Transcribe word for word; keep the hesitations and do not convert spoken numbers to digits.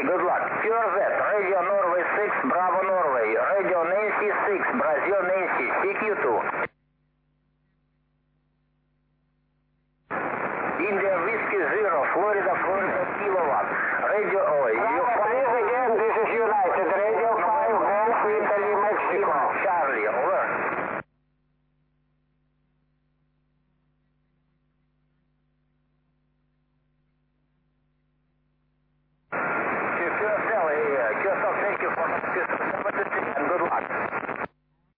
Good luck. Pure Z, Radio Norway six, Bravo Norway. Radio Nancy six, Brazil Nancy, C Q two. India Whiskey Zero, Florida, Florida, Kilowatt. Radio O. Please again, this is United. Radio five, Golf, Italy, Mexico. Charlie.